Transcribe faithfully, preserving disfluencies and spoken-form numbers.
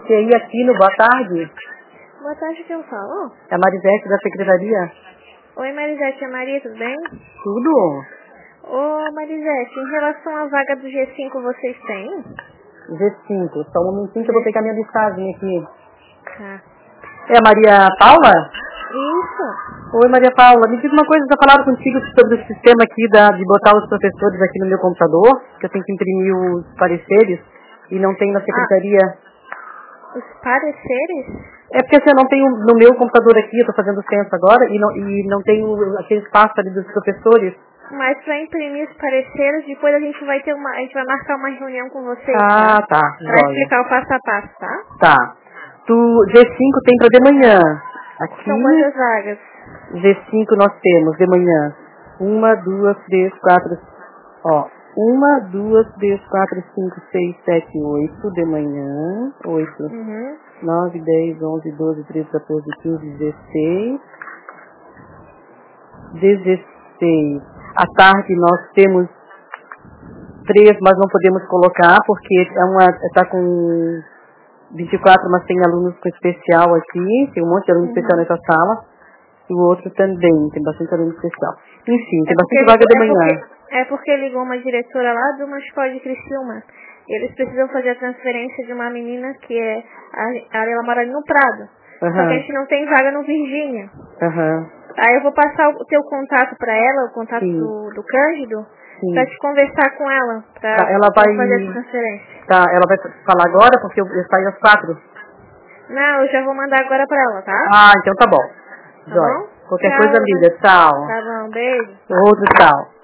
E aí, Aquino, boa tarde. Boa tarde, quem falou? É a Marisete da Secretaria. Oi, Marisete, é Maria, tudo bem? Tudo? Ô, Marisete, em relação à vaga do G cinco, vocês têm? G cinco, só um momentinho que eu vou pegar minha listagem aqui. Tá. É a Maria Paula? Isso. Oi, Maria Paula, me diz uma coisa, já falaram contigo sobre o sistema aqui da, de botar os professores aqui no meu computador, que eu tenho que imprimir os pareceres e não tem na secretaria. Ah, os pareceres? É porque assim, eu não tenho no meu computador aqui, eu estou fazendo o censo agora, e não, e não tenho aquele espaço ali dos professores. Mas para imprimir os pareceres, depois a gente vai ter uma, a gente vai marcar uma reunião com vocês, Ah, tá? tá, Para joia. explicar o passo a passo, tá? Tá. Tu, G cinco tem para de manhã. Aqui, São quantas vagas? G cinco nós temos de manhã. Uma, duas, três, quatro, ó. Uma, duas, três, quatro, cinco, seis, sete, oito de manhã. Oito. Uhum. Nove, dez, onze, doze, treze, quatorze, quinze, dezesseis. Dezesseis. À tarde nós temos três, mas não podemos colocar porque é uma, está com vinte e quatro, mas tem alunos com especial aqui, tem um monte de aluno Uhum. especial nessa sala, e o outro também, tem bastante aluno especial. Enfim, tem É porque, bastante vaga de é, manhã. porque, é porque ligou uma diretora lá de uma escola de Criciúma. Eles precisam fazer a transferência de uma menina que é, a, a ela mora ali no Prado. Só que a Aham, gente não tem vaga no Virgínia. aham, Aí eu vou passar o teu contato pra ela, o contato sim, do, do Cândido, pra sim. te conversar com ela, pra, Tá, ela pra fazer essa vai, transferência. tá, ela vai falar agora, porque eu, eu saio às quatro. Não, eu já vou mandar agora pra ela, tá? Ah, então tá bom. Tá Joia. bom? Qualquer coisa Tchau, né? liga, tchau. Tá bom, beijo. Outro tchau.